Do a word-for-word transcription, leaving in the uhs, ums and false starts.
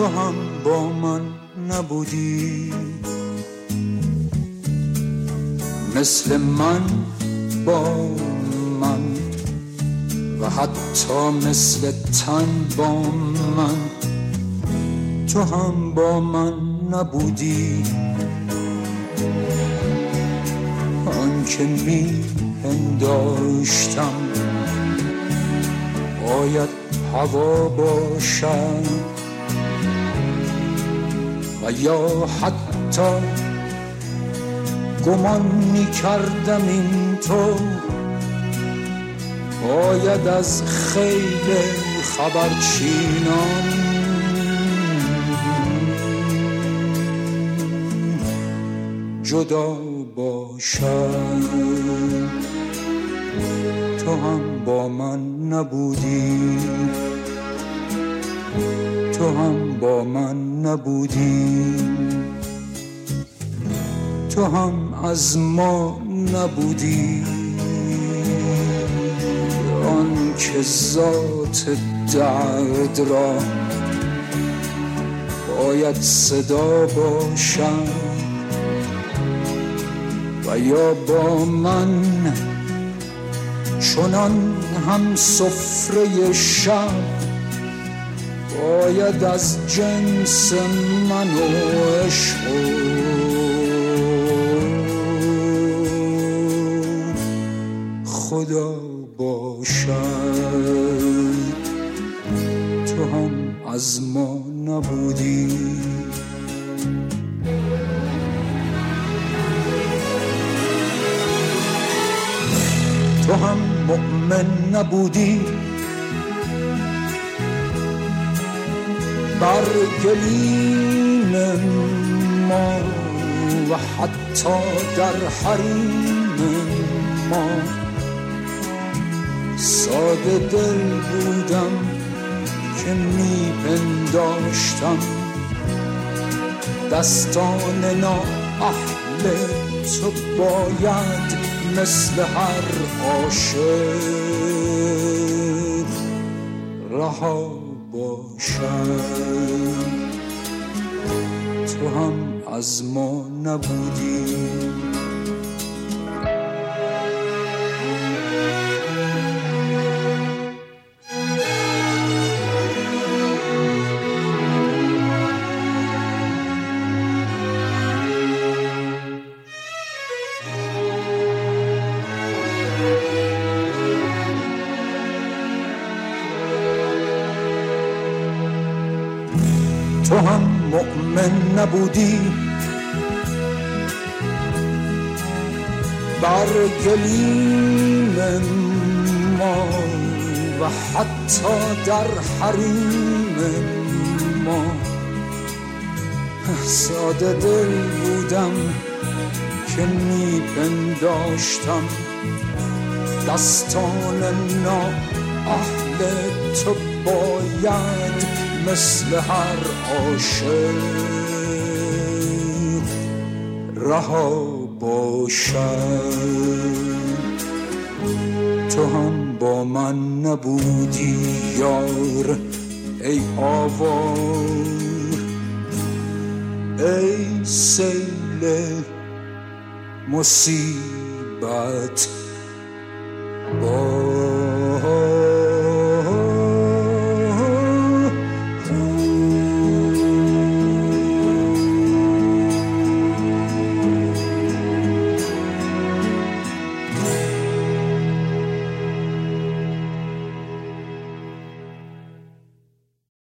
هم با من نبودی، مثل من با من و حتی مثل تن با من تو هم با من نبودی. آن که می پنداشتم باید هوا باشد و یا حتی گمان می کردم این تو باید از خیل خبرچینان جدا باشد. تو هم با من نبودی، تو هم با من نبودی، تو هم از ما نبودی. آن که ذات درد را باید صدا باشد و یا با من چنان هم سفره شب باید از جنس من و عشق خدا باشد. تو هم از ما نبودی، تو هم مؤمن نبودی بر گلیم ما و حتی در حریم ما. ساده دل بودم که می پنداشتم دستان نا اهل تو باید مثل هر عاشق رها باشد. تو هم از ما نبودی، تو هم مؤمن نبودی بر گلیم ما و حتی در حریم ما. ساده دل بودم که می پنداشتم دستان نا اهل تو باید مثل هر عاشق رها باشد. تو هم با من نبودی یار ای آوار، ای سیل مصیبت